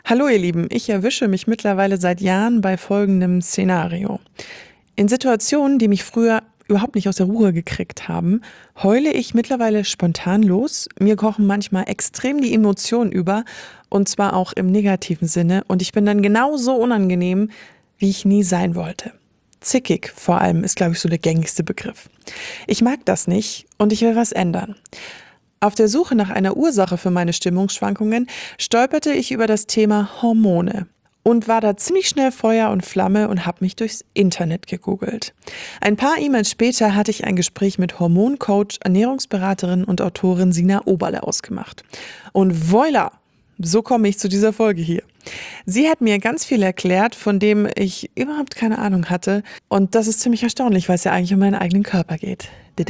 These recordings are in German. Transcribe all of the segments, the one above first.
Hallo ihr Lieben, ich erwische mich mittlerweile seit Jahren bei folgendem Szenario. In Situationen, die mich früher überhaupt nicht aus der Ruhe gekriegt haben, heule ich mittlerweile spontan los. Mir kochen manchmal extrem die Emotionen über, und zwar auch im negativen Sinne, und ich bin dann genauso unangenehm, wie ich nie sein wollte. Zickig vor allem ist, glaube ich, so der gängigste Begriff. Ich mag das nicht und ich will was ändern. Auf der Suche nach einer Ursache für meine Stimmungsschwankungen stolperte ich über das Thema Hormone und war da ziemlich schnell Feuer und Flamme und habe mich durchs Internet gegoogelt. Ein paar E-Mails später hatte ich ein Gespräch mit Hormoncoach, Ernährungsberaterin und Autorin Sina Oberle ausgemacht. Und voila! So komme ich zu dieser Folge hier. Sie hat mir ganz viel erklärt, von dem ich überhaupt keine Ahnung hatte. Und das ist ziemlich erstaunlich, weil es ja eigentlich um meinen eigenen Körper geht.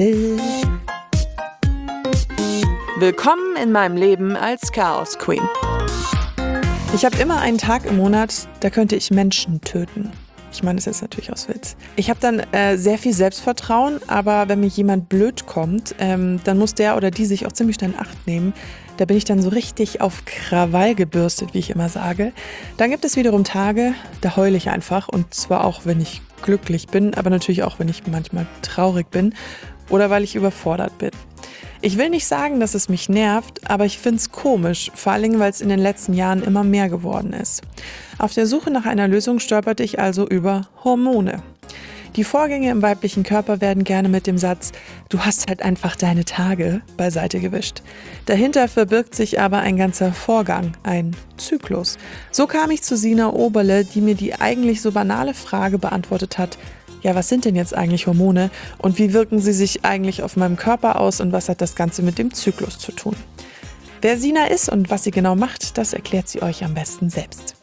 Willkommen in meinem Leben als Chaos Queen. Ich habe immer einen Tag im Monat, da könnte ich Menschen töten. Ich meine das jetzt natürlich aus Witz. Ich habe dann sehr viel Selbstvertrauen, aber wenn mir jemand blöd kommt, dann muss der oder die sich auch ziemlich schnell in Acht nehmen. Da bin ich dann so richtig auf Krawall gebürstet, wie ich immer sage. Dann gibt es wiederum Tage, da heule ich einfach, und zwar auch, wenn ich glücklich bin, aber natürlich auch, wenn ich manchmal traurig bin oder weil ich überfordert bin. Ich will nicht sagen, dass es mich nervt, aber ich finde es komisch, vor allem, weil es in den letzten Jahren immer mehr geworden ist. Auf der Suche nach einer Lösung stolperte ich also über Hormone. Die Vorgänge im weiblichen Körper werden gerne mit dem Satz „Du hast halt einfach deine Tage" beiseite gewischt. Dahinter verbirgt sich aber ein ganzer Vorgang, ein Zyklus. So kam ich zu Sina Oberle, die mir die eigentlich so banale Frage beantwortet hat: Ja, was sind denn jetzt eigentlich Hormone und wie wirken sie sich eigentlich auf meinem Körper aus und was hat das Ganze mit dem Zyklus zu tun? Wer Sina ist und was sie genau macht, das erklärt sie euch am besten selbst.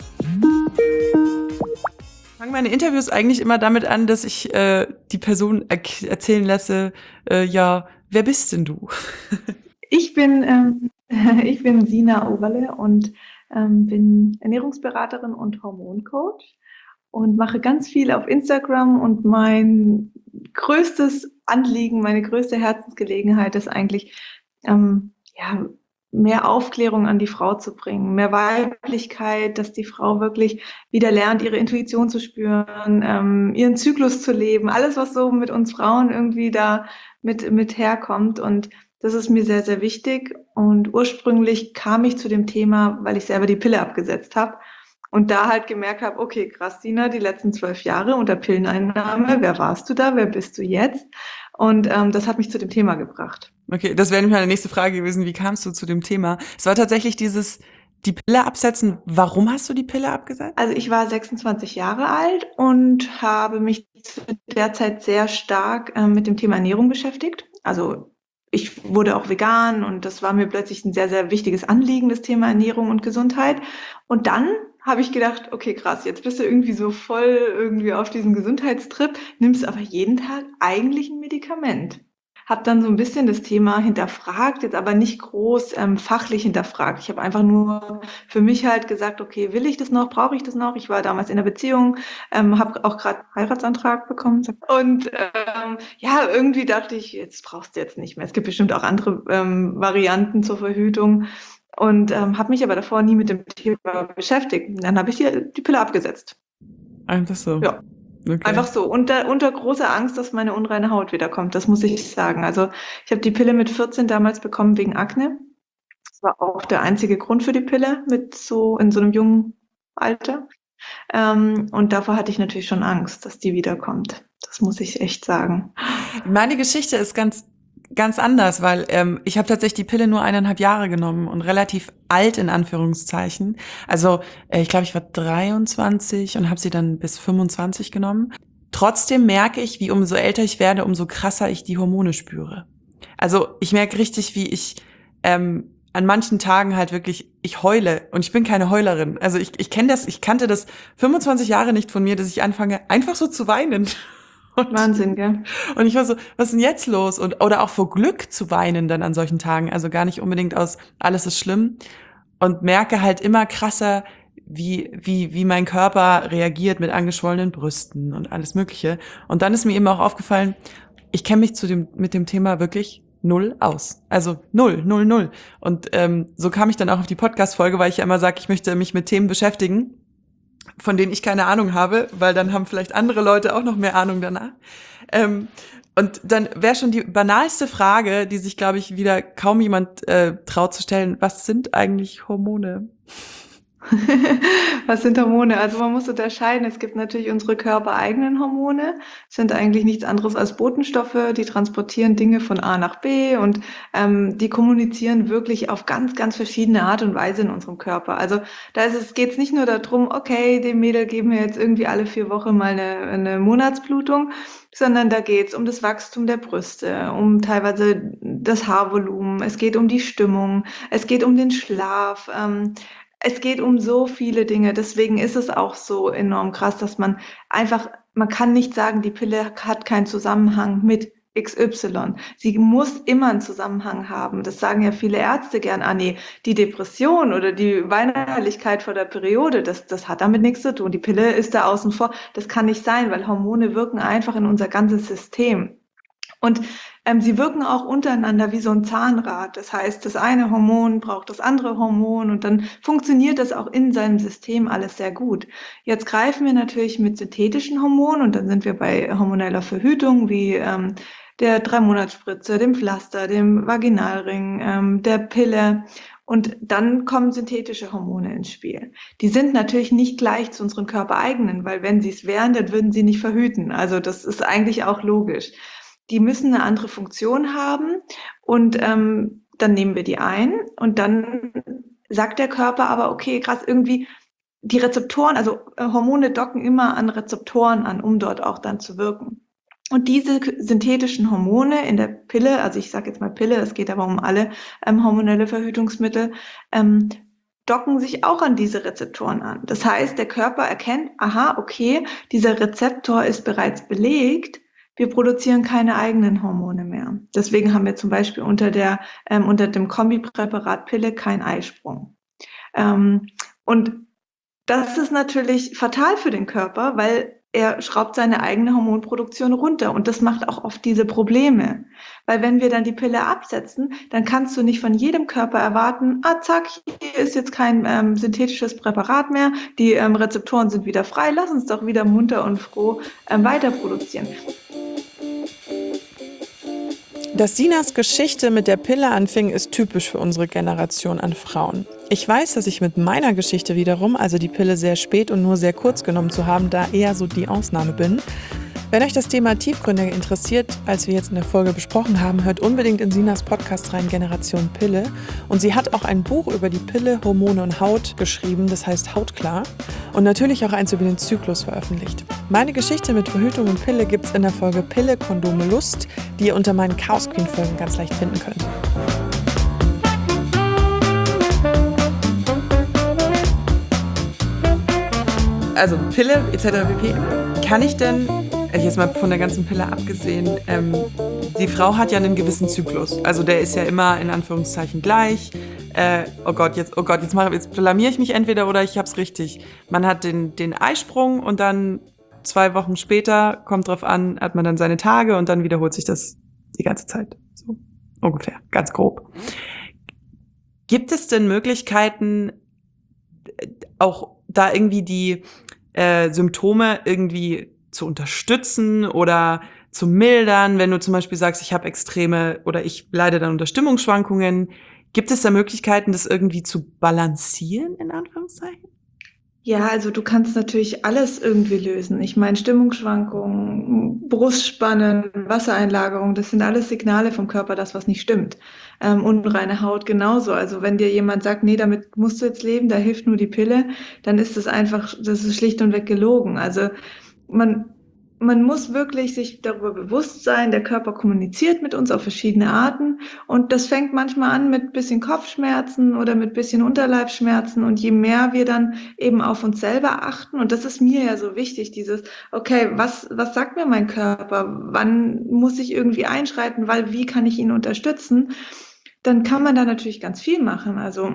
Ich fange meine Interviews eigentlich immer damit an, dass ich die Person erzählen lasse, ja, wer bist denn du? Ich bin, ich bin Sina Oberle und bin Ernährungsberaterin und Hormoncoach und mache ganz viel auf Instagram, und mein größtes Anliegen, meine größte Herzensgelegenheit ist eigentlich, ja, mehr Aufklärung an die Frau zu bringen, mehr Weiblichkeit, dass die Frau wirklich wieder lernt, ihre Intuition zu spüren, ihren Zyklus zu leben, alles, was so mit uns Frauen irgendwie da mit herkommt. Und das ist mir sehr, sehr wichtig. Und ursprünglich kam ich zu dem Thema, weil ich selber die Pille abgesetzt habe und da halt gemerkt habe, okay, krass, Sina, die letzten 12 Jahre unter Pilleneinnahme, wer warst du da, wer bist du jetzt? Und das hat mich zu dem Thema gebracht. Okay, das wäre nämlich meine nächste Frage gewesen. Wie kamst du zu dem Thema? Es war tatsächlich die Pille absetzen. Warum hast du die Pille abgesetzt? Also ich war 26 Jahre alt und habe mich zu der Zeit sehr stark mit dem Thema Ernährung beschäftigt. Also ich wurde auch vegan und das war mir plötzlich ein sehr, sehr wichtiges Anliegen, das Thema Ernährung und Gesundheit. Und dann habe ich gedacht, okay, krass, jetzt bist du irgendwie so voll irgendwie auf diesem Gesundheitstrip, nimmst aber jeden Tag eigentlich ein Medikament. Habe dann so ein bisschen das Thema hinterfragt, jetzt aber nicht groß fachlich hinterfragt. Ich habe einfach nur für mich halt gesagt, okay, will ich das noch, brauche ich das noch? Ich war damals in einer Beziehung, habe auch gerade Heiratsantrag bekommen und ja, irgendwie dachte ich, jetzt brauchst du jetzt nicht mehr. Es gibt bestimmt auch andere Varianten zur Verhütung, und habe mich aber davor nie mit dem Thema beschäftigt. Dann habe ich die Pille abgesetzt. Einfach so. Ja. Okay. Einfach so, unter großer Angst, dass meine unreine Haut wiederkommt, das muss ich sagen. Also ich habe die Pille mit 14 damals bekommen wegen Akne. Das war auch der einzige Grund für die Pille mit so in so einem jungen Alter. Und davor hatte ich natürlich schon Angst, dass die wiederkommt. Das muss ich echt sagen. Meine Geschichte ist ganz anders, weil ich habe tatsächlich die Pille nur 1,5 Jahre genommen und relativ alt in Anführungszeichen. Also ich glaube, ich war 23 und habe sie dann bis 25 genommen. Trotzdem merke ich, wie umso älter ich werde, umso krasser ich die Hormone spüre. Also ich merke richtig, wie ich an manchen Tagen halt wirklich, ich heule, und ich bin keine Heulerin. Also ich kannte das 25 Jahre nicht von mir, dass ich anfange, einfach so zu weinen. Wahnsinn, gell? Und ich war so, was ist denn jetzt los? Oder auch vor Glück zu weinen dann an solchen Tagen. Also gar nicht unbedingt aus alles ist schlimm. Und merke halt immer krasser, wie mein Körper reagiert mit angeschwollenen Brüsten und alles Mögliche. Und dann ist mir eben auch aufgefallen, ich kenne mich mit dem Thema wirklich null aus. Also null, null, null. Und so kam ich dann auch auf die Podcast-Folge, weil ich ja immer sage, ich möchte mich mit Themen beschäftigen, von denen ich keine Ahnung habe, weil dann haben vielleicht andere Leute auch noch mehr Ahnung danach. Und dann wäre schon die banalste Frage, die sich, glaube ich, wieder kaum jemand traut zu stellen, was sind eigentlich Hormone? Was sind Hormone? Also man muss unterscheiden. Es gibt natürlich unsere körpereigenen Hormone. Das sind eigentlich nichts anderes als Botenstoffe, die transportieren Dinge von A nach B und die kommunizieren wirklich auf ganz, ganz verschiedene Art und Weise in unserem Körper. Also geht es nicht nur darum, okay, dem Mädel geben wir jetzt irgendwie alle 4 Wochen mal eine Monatsblutung, sondern da geht es um das Wachstum der Brüste, um teilweise das Haarvolumen, es geht um die Stimmung, es geht um den Schlaf. Es geht um so viele Dinge. Deswegen ist es auch so enorm krass, dass man kann nicht sagen, die Pille hat keinen Zusammenhang mit XY. Sie muss immer einen Zusammenhang haben. Das sagen ja viele Ärzte gern. Ah, nee, die Depression oder die Weinerlichkeit vor der Periode, das hat damit nichts zu tun. Die Pille ist da außen vor. Das kann nicht sein, weil Hormone wirken einfach in unser ganzes System. Und sie wirken auch untereinander wie so ein Zahnrad. Das heißt, das eine Hormon braucht das andere Hormon und dann funktioniert das auch in seinem System alles sehr gut. Jetzt greifen wir natürlich mit synthetischen Hormonen und dann sind wir bei hormoneller Verhütung wie der 3-Monats-Spritze, dem Pflaster, dem Vaginalring, der Pille. Und dann kommen synthetische Hormone ins Spiel. Die sind natürlich nicht gleich zu unseren körpereigenen, weil wenn sie es wären, dann würden sie nicht verhüten. Also das ist eigentlich auch logisch. Die müssen eine andere Funktion haben und dann nehmen wir die ein und dann sagt der Körper aber, okay, krass, irgendwie die Rezeptoren, also Hormone docken immer an Rezeptoren an, um dort auch dann zu wirken. Und diese synthetischen Hormone in der Pille, also ich sage jetzt mal Pille, es geht aber um alle hormonelle Verhütungsmittel, docken sich auch an diese Rezeptoren an. Das heißt, der Körper erkennt, aha, okay, dieser Rezeptor ist bereits belegt, wir produzieren keine eigenen Hormone mehr. Deswegen haben wir zum Beispiel unter dem Kombipräparat Pille keinen Eisprung. Und das ist natürlich fatal für den Körper, weil er schraubt seine eigene Hormonproduktion runter und das macht auch oft diese Probleme. Weil wenn wir dann die Pille absetzen, dann kannst du nicht von jedem Körper erwarten, zack, hier ist jetzt kein synthetisches Präparat mehr, die Rezeptoren sind wieder frei, lass uns doch wieder munter und froh weiter produzieren. Dass Sinas Geschichte mit der Pille anfing, ist typisch für unsere Generation an Frauen. Ich weiß, dass ich mit meiner Geschichte wiederum, also die Pille sehr spät und nur sehr kurz genommen zu haben, da eher so die Ausnahme bin. Wenn euch das Thema tiefgründiger interessiert, als wir jetzt in der Folge besprochen haben, hört unbedingt in Sinas Podcast rein, Generation Pille. Und sie hat auch ein Buch über die Pille, Hormone und Haut geschrieben, das heißt Hautklar. Und natürlich auch eins über den Zyklus veröffentlicht. Meine Geschichte mit Verhütung und Pille gibt's in der Folge Pille, Kondome, Lust, die ihr unter meinen Chaos Queen Folgen ganz leicht finden könnt. Also Pille etc. pp. Kann ich denn, jetzt mal von der ganzen Pille abgesehen, die Frau hat ja einen gewissen Zyklus. Also der ist ja immer in Anführungszeichen gleich. Jetzt blamier ich mich entweder oder ich hab's richtig. Man hat den Eisprung und dann 2 Wochen später, kommt drauf an, hat man dann seine Tage und dann wiederholt sich das die ganze Zeit. So ungefähr, ganz grob. Gibt es denn Möglichkeiten, auch da irgendwie die Symptome irgendwie zu unterstützen oder zu mildern, wenn du zum Beispiel sagst, ich habe extreme oder ich leide dann unter Stimmungsschwankungen. Gibt es da Möglichkeiten, das irgendwie zu balancieren, in Anführungszeichen? Ja, also du kannst natürlich alles irgendwie lösen. Ich meine, Stimmungsschwankungen, Brustspannen, Wassereinlagerung, das sind alles Signale vom Körper, dass was nicht stimmt. Unreine Haut genauso. Also wenn dir jemand sagt, nee, damit musst du jetzt leben, da hilft nur die Pille, dann ist das ist schlicht und weg gelogen. Also man muss wirklich sich darüber bewusst sein, der Körper kommuniziert mit uns auf verschiedene Arten und das fängt manchmal an mit bisschen Kopfschmerzen oder mit bisschen Unterleibsschmerzen und je mehr wir dann eben auf uns selber achten und das ist mir ja so wichtig, okay, was sagt mir mein Körper, wann muss ich irgendwie einschreiten, weil wie kann ich ihn unterstützen, dann kann man da natürlich ganz viel machen, also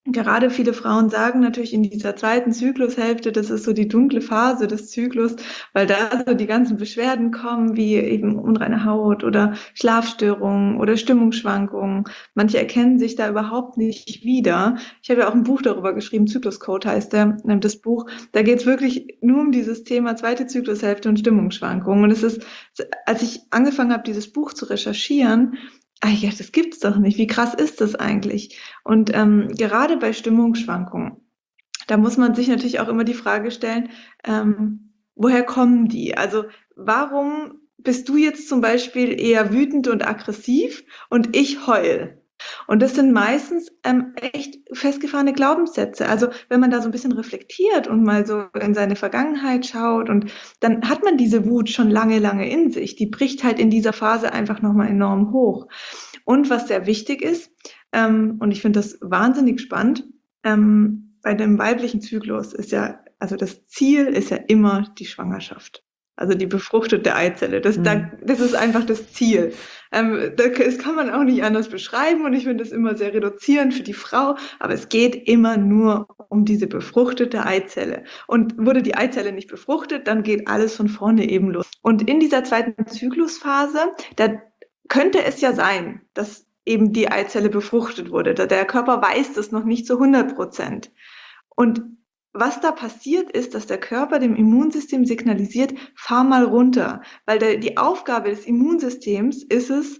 Gerade viele Frauen sagen natürlich in dieser zweiten Zyklushälfte, das ist so die dunkle Phase des Zyklus, weil da so die ganzen Beschwerden kommen, wie eben unreine Haut oder Schlafstörungen oder Stimmungsschwankungen. Manche erkennen sich da überhaupt nicht wieder. Ich habe ja auch ein Buch darüber geschrieben, Zykluscode heißt das Buch. Da geht es wirklich nur um dieses Thema zweite Zyklushälfte und Stimmungsschwankungen. Und es ist, als ich angefangen habe, dieses Buch zu recherchieren, ja, das gibt's doch nicht. Wie krass ist das eigentlich? Und gerade bei Stimmungsschwankungen, da muss man sich natürlich auch immer die Frage stellen, woher kommen die? Also warum bist du jetzt zum Beispiel eher wütend und aggressiv und ich heul? Und das sind meistens echt festgefahrene Glaubenssätze. Also wenn man da so ein bisschen reflektiert und mal so in seine Vergangenheit schaut, und dann hat man diese Wut schon lange, lange in sich. Die bricht halt in dieser Phase einfach nochmal enorm hoch. Und was sehr wichtig ist, und ich finde das wahnsinnig spannend, bei dem weiblichen Zyklus ist ja, also das Ziel ist ja immer die Schwangerschaft. Also die befruchtete Eizelle. Das ist einfach das Ziel. Das kann man auch nicht anders beschreiben, und ich finde das immer sehr reduzierend für die Frau, aber es geht immer nur um diese befruchtete Eizelle. Und wurde die Eizelle nicht befruchtet, dann geht alles von vorne eben los. Und in dieser zweiten Zyklusphase, da könnte es ja sein, dass eben die Eizelle befruchtet wurde. Der Körper weiß das noch nicht zu 100%. Und was da passiert ist, dass der Körper dem Immunsystem signalisiert, fahr mal runter, weil die Aufgabe des Immunsystems ist es,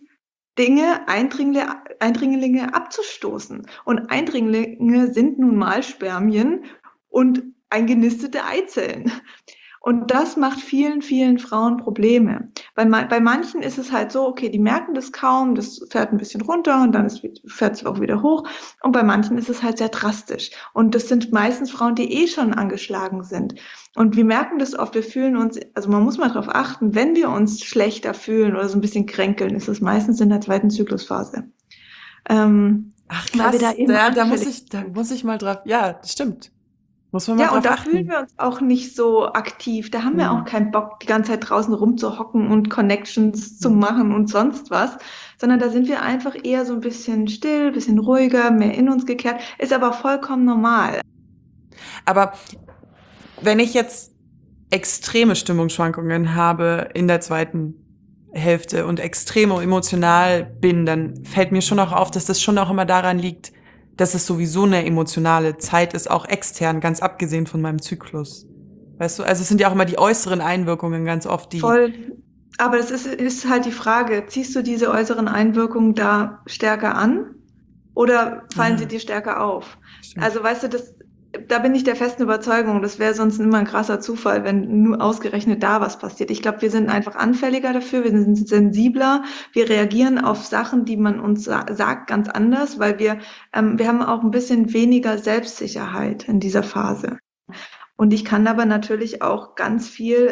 Eindringlinge abzustoßen. Und Eindringlinge sind nun mal Spermien und eingenistete Eizellen. Und das macht vielen, vielen Frauen Probleme. Bei manchen ist es halt so, okay, die merken das kaum, das fährt ein bisschen runter und dann fährt es auch wieder hoch. Und bei manchen ist es halt sehr drastisch. Und das sind meistens Frauen, die eh schon angeschlagen sind. Und wir merken das oft, wir fühlen uns, also man muss mal darauf achten, wenn wir uns schlechter fühlen oder so ein bisschen kränkeln, ist es meistens in der zweiten Zyklusphase. Ach Weil wir krass, da eben da anfällig muss ich mal drauf. Ja, das stimmt. Muss man mal Ja, und drauf da fühlen achten. wir uns auch nicht so aktiv. Da haben wir auch Hm. keinen Bock, die ganze Zeit draußen rumzuhocken und Connections zu Hm. machen und sonst was, sondern da sind wir einfach eher so ein bisschen still, bisschen ruhiger, mehr in uns gekehrt. Ist aber vollkommen normal. Aber wenn ich jetzt extreme Stimmungsschwankungen habe in der zweiten Hälfte und extrem emotional bin, dann fällt mir schon auch auf, dass das schon auch immer daran liegt, dass es sowieso eine emotionale Zeit ist, auch extern, ganz abgesehen von meinem Zyklus. Weißt du, also es sind ja auch immer die äußeren Einwirkungen ganz oft, die. Voll. Aber ist halt die Frage, ziehst du diese äußeren Einwirkungen da stärker an oder fallen sie Ah, dir stärker auf? stimmt. Also weißt du, da bin ich der festen Überzeugung, das wäre sonst immer ein krasser Zufall, wenn nur ausgerechnet da was passiert. Ich glaube, wir sind einfach anfälliger dafür, wir sind sensibler, wir reagieren auf Sachen, die man uns sagt, ganz anders, weil wir haben auch ein bisschen weniger Selbstsicherheit in dieser Phase. Und ich kann aber natürlich auch ganz viel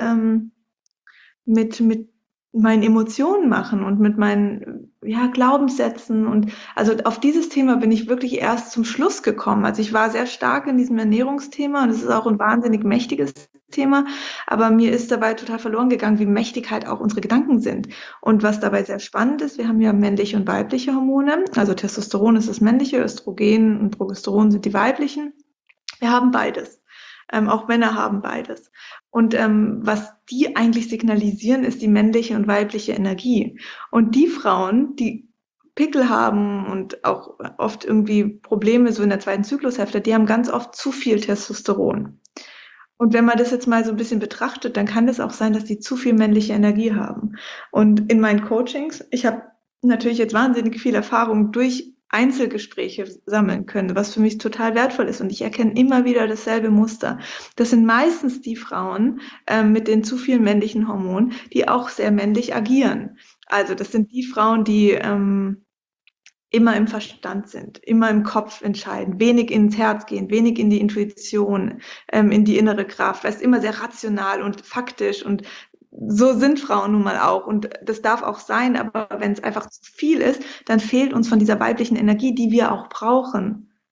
mit meinen Emotionen machen und mit meinen ja, Glaubenssätzen. Und also auf dieses Thema bin ich wirklich erst zum Schluss gekommen. Also ich war sehr stark in diesem Ernährungsthema, und es ist auch ein wahnsinnig mächtiges Thema, aber mir ist dabei total verloren gegangen, wie mächtig halt auch unsere Gedanken sind. Und was dabei sehr spannend ist, wir haben ja männliche und weibliche Hormone. Also Testosteron ist das männliche, Östrogen und Progesteron sind die weiblichen. Wir haben beides. Auch Männer haben beides. Und was die eigentlich signalisieren, ist die männliche und weibliche Energie. Und die Frauen, die Pickel haben und auch oft irgendwie Probleme so in der zweiten Zyklushälfte, die haben ganz oft zu viel Testosteron. Und wenn man das jetzt mal so ein bisschen betrachtet, dann kann das auch sein, dass die zu viel männliche Energie haben. Und in meinen Coachings, ich habe natürlich jetzt wahnsinnig viel Erfahrung durch Einzelgespräche sammeln können, was für mich total wertvoll ist. Und ich erkenne immer wieder dasselbe Muster. Das sind meistens die Frauen mit den zu vielen männlichen Hormonen, die auch sehr männlich agieren. Also das sind die Frauen, die immer im Verstand sind, immer im Kopf entscheiden, wenig ins Herz gehen, wenig in die Intuition, in die innere Kraft, weil es immer sehr rational und faktisch, und so sind Frauen nun mal auch, und das darf auch sein, aber wenn es einfach zu viel ist, dann fehlt uns von dieser weiblichen Energie, die wir auch brauchen.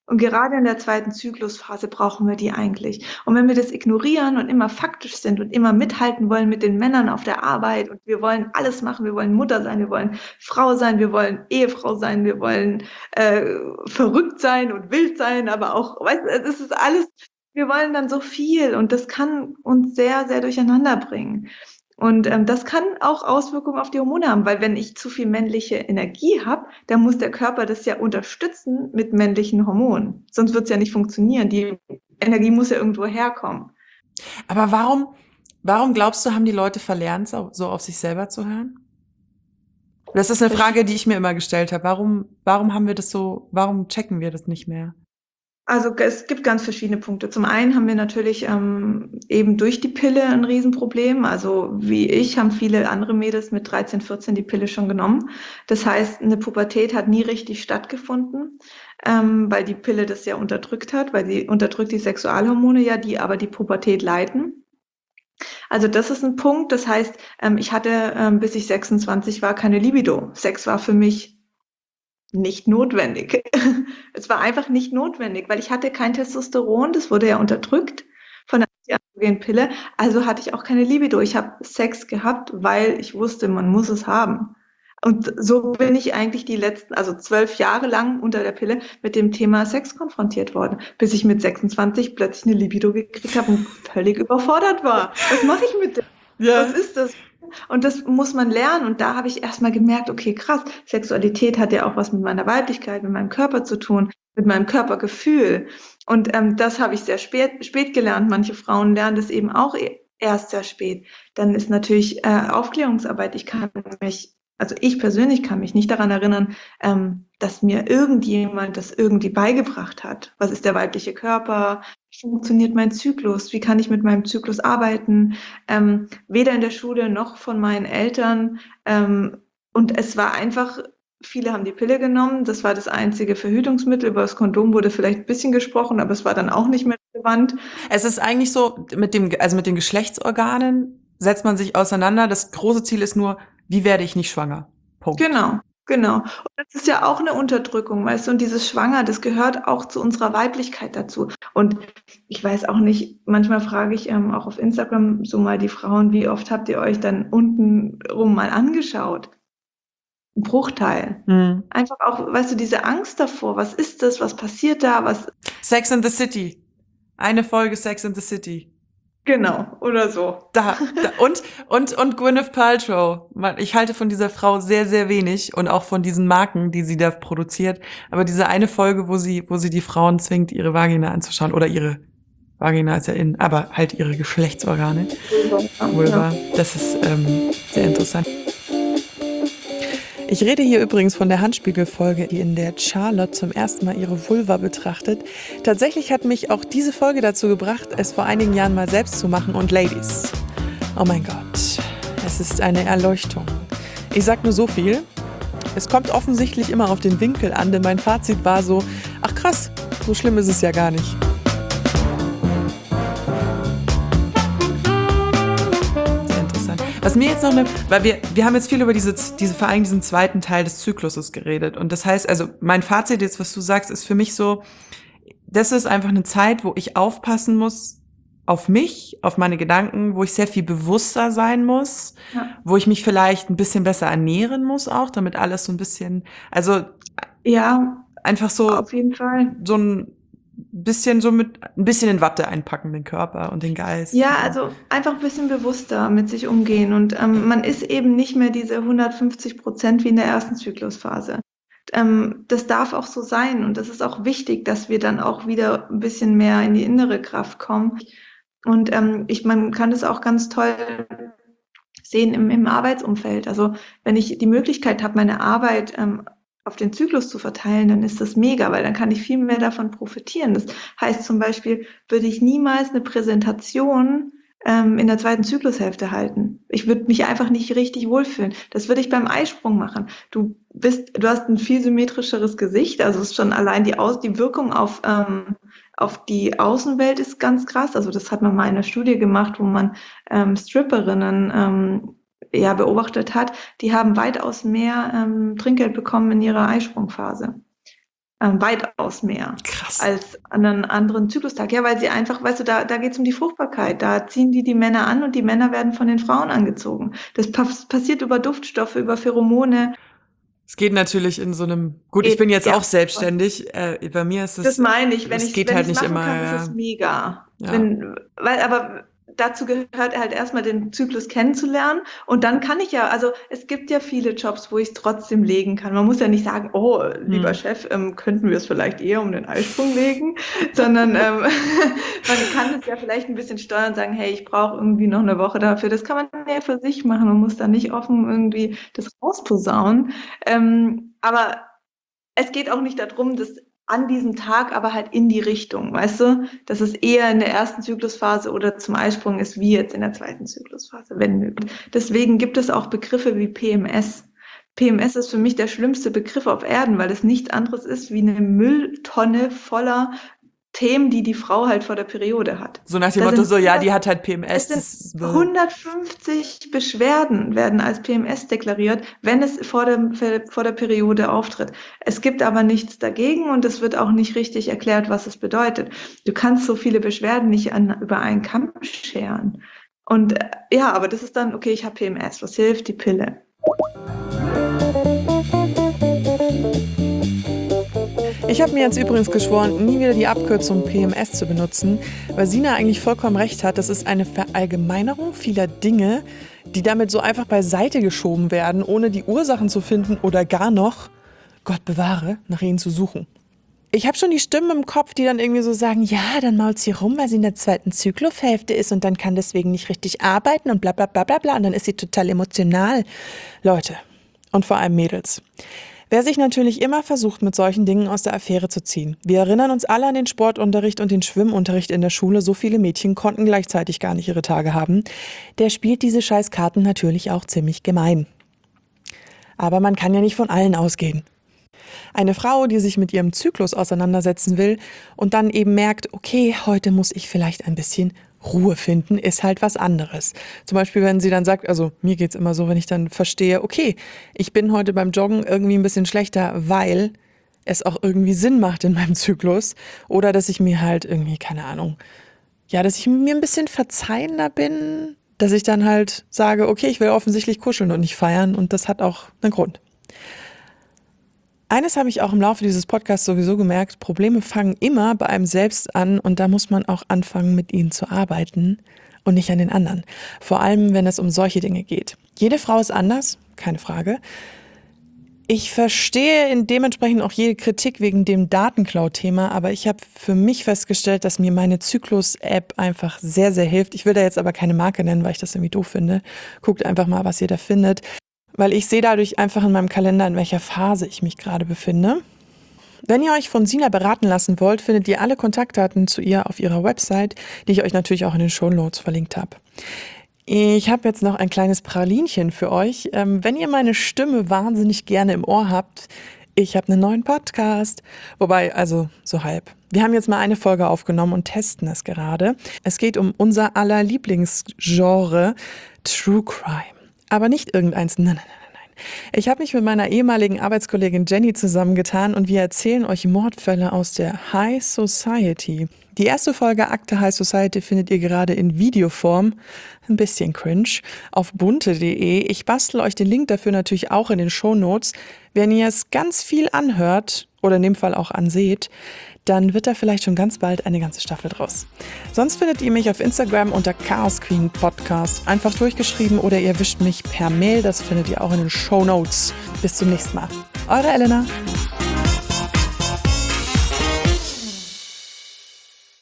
Und gerade in der zweiten Zyklusphase brauchen wir die eigentlich. Und wenn wir das ignorieren und immer faktisch sind und immer mithalten wollen mit den Männern auf der Arbeit und wir wollen alles machen, wir wollen Mutter sein, wir wollen Frau sein, wir wollen Ehefrau sein, wir wollen verrückt sein und wild sein, aber auch, weißt du, es ist alles, wir wollen dann so viel und das kann uns sehr, sehr durcheinander bringen. Und das kann auch Auswirkungen auf die Hormone haben, weil wenn ich zu viel männliche Energie habe, dann muss der Körper das ja unterstützen mit männlichen Hormonen. Sonst wird es ja nicht funktionieren. Die Energie muss ja irgendwo herkommen. Aber warum glaubst du, haben die Leute verlernt, so auf sich selber zu hören? Das ist eine Frage, die ich mir immer gestellt habe. Warum haben wir das so, warum checken wir das nicht mehr? Also es gibt ganz verschiedene Punkte. Zum einen haben wir natürlich eben durch die Pille ein Riesenproblem. Also wie ich haben viele andere Mädels mit 13, 14 die Pille schon genommen. Das heißt, eine Pubertät hat nie richtig stattgefunden, weil die Pille das ja unterdrückt hat, weil sie unterdrückt die Sexualhormone ja, die aber die Pubertät leiten. Also das ist ein Punkt. Das heißt, ich hatte, bis ich 26 war, keine Libido. Sex war für mich nicht notwendig. Es war einfach nicht notwendig, weil ich hatte kein Testosteron, das wurde ja unterdrückt von der Pille, also hatte ich auch keine Libido. Ich habe Sex gehabt, weil ich wusste, man muss es haben. Und so bin ich eigentlich die letzten, also 12 Jahre lang unter der Pille mit dem Thema Sex konfrontiert worden, bis ich mit 26 plötzlich eine Libido gekriegt habe und völlig überfordert war. Was mache ich mit dem? Ja. Was ist das? Und das muss man lernen. Und da habe ich erstmal gemerkt, okay, krass, Sexualität hat ja auch was mit meiner Weiblichkeit, mit meinem Körper zu tun, mit meinem Körpergefühl. Und das habe ich sehr spät gelernt. Manche Frauen lernen das eben auch erst sehr spät. Dann ist natürlich Aufklärungsarbeit. Also ich persönlich kann mich nicht daran erinnern, dass mir irgendjemand das irgendwie beigebracht hat. Was ist der weibliche Körper? Wie funktioniert mein Zyklus? Wie kann ich mit meinem Zyklus arbeiten? Weder in der Schule noch von meinen Eltern. Und es war einfach, viele haben die Pille genommen. Das war das einzige Verhütungsmittel. Über das Kondom wurde vielleicht ein bisschen gesprochen, aber es war dann auch nicht mehr relevant. Es ist eigentlich so, mit den Geschlechtsorganen setzt man sich auseinander. Das große Ziel ist nur, wie werde ich nicht schwanger? Punkt. Genau. Und das ist ja auch eine Unterdrückung, weißt du, und dieses Schwanger, das gehört auch zu unserer Weiblichkeit dazu. Und ich weiß auch nicht, manchmal frage ich auch auf Instagram so mal die Frauen, wie oft habt ihr euch dann unten rum mal angeschaut? Ein Bruchteil. Mhm. Einfach auch, weißt du, diese Angst davor, was ist das, was passiert da, Sex and the City. Eine Folge Sex and the City. Genau, oder so. Und Gwyneth Paltrow. Ich halte von dieser Frau sehr, sehr wenig und auch von diesen Marken, die sie da produziert. Aber diese eine Folge, wo sie die Frauen zwingt, ihre Vagina anzuschauen, oder ihre Vagina ist ja innen, aber halt ihre Geschlechtsorgane. Vulva. Das ist sehr interessant. Ich rede hier übrigens von der Handspiegel-Folge, in der Charlotte zum ersten Mal ihre Vulva betrachtet. Tatsächlich hat mich auch diese Folge dazu gebracht, es vor einigen Jahren mal selbst zu machen. Und Ladies, oh mein Gott, es ist eine Erleuchtung. Ich sag nur so viel, es kommt offensichtlich immer auf den Winkel an, denn mein Fazit war so, ach krass, so schlimm ist es ja gar nicht. Was mir jetzt noch weil wir haben jetzt viel über vor allem diesen zweiten Teil des Zykluses geredet. Und das heißt, also mein Fazit jetzt, was du sagst, ist für mich so, das ist einfach eine Zeit, wo ich aufpassen muss auf mich, auf meine Gedanken, wo ich sehr viel bewusster sein muss, wo ich mich vielleicht ein bisschen besser ernähren muss auch, damit alles so ein bisschen, also ja, einfach so auf jeden Fall. So ein bisschen in Watte einpacken, den Körper und den Geist. Ja, also einfach ein bisschen bewusster mit sich umgehen. Und man ist eben nicht mehr diese 150% wie in der ersten Zyklusphase. Das darf auch so sein. Und das ist auch wichtig, dass wir dann auch wieder ein bisschen mehr in die innere Kraft kommen. Und man kann das auch ganz toll sehen im Arbeitsumfeld. Also wenn ich die Möglichkeit habe, meine Arbeit auf den Zyklus zu verteilen, dann ist das mega, weil dann kann ich viel mehr davon profitieren. Das heißt zum Beispiel, würde ich niemals eine Präsentation in der zweiten Zyklushälfte halten. Ich würde mich einfach nicht richtig wohlfühlen. Das würde ich beim Eisprung machen. Du hast ein viel symmetrischeres Gesicht, also ist schon allein die Wirkung auf die Außenwelt ist ganz krass. Also das hat man mal in einer Studie gemacht, wo man Stripperinnen beobachtet hat, die haben weitaus mehr Trinkgeld bekommen in ihrer Eisprungphase. weitaus mehr Krass. als an einem anderen Zyklustag. Ja, weil sie einfach, weißt du, da geht es um die Fruchtbarkeit. Da ziehen die Männer an und die Männer werden von den Frauen angezogen. Das passiert über Duftstoffe, über Pheromone. Es geht natürlich in so einem, gut, ich bin jetzt auch selbstständig, bei mir ist es, das meine ich, wenn es ich geht halt nicht machen immer, kann, ist es mega. Ja. Aber dazu gehört halt erstmal den Zyklus kennenzulernen und dann kann ich ja, also es gibt ja viele Jobs, wo ich es trotzdem legen kann. Man muss ja nicht sagen, oh, lieber Chef, könnten wir es vielleicht eher um den Eisprung legen, sondern man kann es ja vielleicht ein bisschen steuern und sagen, hey, ich brauche irgendwie noch eine Woche dafür. Das kann man ja für sich machen. Man muss da nicht offen irgendwie das rausposaunen. Aber es geht auch nicht darum, dass an diesem Tag aber halt in die Richtung, weißt du, dass es eher in der ersten Zyklusphase oder zum Eisprung ist, wie jetzt in der zweiten Zyklusphase, wenn möglich. Deswegen gibt es auch Begriffe wie PMS. PMS ist für mich der schlimmste Begriff auf Erden, weil es nichts anderes ist wie eine Mülltonne voller Themen, die Frau halt vor der Periode hat. So nach dem Motto, so, ja, die hat halt PMS. Es sind 150 Beschwerden werden als PMS deklariert, wenn es vor der Periode auftritt. Es gibt aber nichts dagegen und es wird auch nicht richtig erklärt, was es bedeutet. Du kannst so viele Beschwerden nicht über einen Kamm scheren. Und ja, aber das ist dann, okay, ich habe PMS, was hilft? Die Pille. Ich habe mir jetzt übrigens geschworen, nie wieder die Abkürzung PMS zu benutzen, weil Sina eigentlich vollkommen recht hat. Das ist eine Verallgemeinerung vieler Dinge, die damit so einfach beiseite geschoben werden, ohne die Ursachen zu finden oder gar noch, Gott bewahre, nach ihnen zu suchen. Ich habe schon die Stimmen im Kopf, die dann irgendwie so sagen, ja, dann mault sie rum, weil sie in der zweiten Zyklushälfte ist und dann kann deswegen nicht richtig arbeiten und bla bla bla bla bla und dann ist sie total emotional. Leute, und vor allem Mädels. Wer sich natürlich immer versucht, mit solchen Dingen aus der Affäre zu ziehen. Wir erinnern uns alle an den Sportunterricht und den Schwimmunterricht in der Schule. So viele Mädchen konnten gleichzeitig gar nicht ihre Tage haben. Der spielt diese Scheißkarten natürlich auch ziemlich gemein. Aber man kann ja nicht von allen ausgehen. Eine Frau, die sich mit ihrem Zyklus auseinandersetzen will und dann eben merkt, okay, heute muss ich vielleicht ein bisschen Ruhe finden, ist halt was anderes. Zum Beispiel, wenn sie dann sagt, also mir geht's immer so, wenn ich dann verstehe, okay, ich bin heute beim Joggen irgendwie ein bisschen schlechter, weil es auch irgendwie Sinn macht in meinem Zyklus. Oder dass ich mir halt irgendwie, keine Ahnung, ja, dass ich mir ein bisschen verzeihender bin, dass ich dann halt sage, okay, ich will offensichtlich kuscheln und nicht feiern und das hat auch einen Grund. Eines habe ich auch im Laufe dieses Podcasts sowieso gemerkt, Probleme fangen immer bei einem selbst an und da muss man auch anfangen, mit ihnen zu arbeiten und nicht an den anderen. Vor allem, wenn es um solche Dinge geht. Jede Frau ist anders, keine Frage. Ich verstehe dementsprechend auch jede Kritik wegen dem Datenklau-Thema, aber ich habe für mich festgestellt, dass mir meine Zyklus-App einfach sehr, sehr hilft. Ich will da jetzt aber keine Marke nennen, weil ich das irgendwie doof finde. Guckt einfach mal, was ihr da findet. Weil ich sehe dadurch einfach in meinem Kalender, in welcher Phase ich mich gerade befinde. Wenn ihr euch von Sina beraten lassen wollt, findet ihr alle Kontaktdaten zu ihr auf ihrer Website, die ich euch natürlich auch in den Shownotes verlinkt habe. Ich habe jetzt noch ein kleines Pralinchen für euch. Wenn ihr meine Stimme wahnsinnig gerne im Ohr habt, ich habe einen neuen Podcast. Wobei, also so halb. Wir haben jetzt mal eine Folge aufgenommen und testen es gerade. Es geht um unser aller Lieblingsgenre, True Crime. Aber nicht irgendeins, nein. Ich habe mich mit meiner ehemaligen Arbeitskollegin Jenny zusammengetan und wir erzählen euch Mordfälle aus der High Society. Die erste Folge Akte High Society findet ihr gerade in Videoform, ein bisschen cringe, auf bunte.de. Ich bastel euch den Link dafür natürlich auch in den Shownotes. Wenn ihr es ganz viel anhört oder in dem Fall auch anseht, dann wird da vielleicht schon ganz bald eine ganze Staffel draus. Sonst findet ihr mich auf Instagram unter Chaos Queen Podcast. Einfach durchgeschrieben oder ihr wischt mich per Mail. Das findet ihr auch in den Shownotes. Bis zum nächsten Mal. Eure Elena.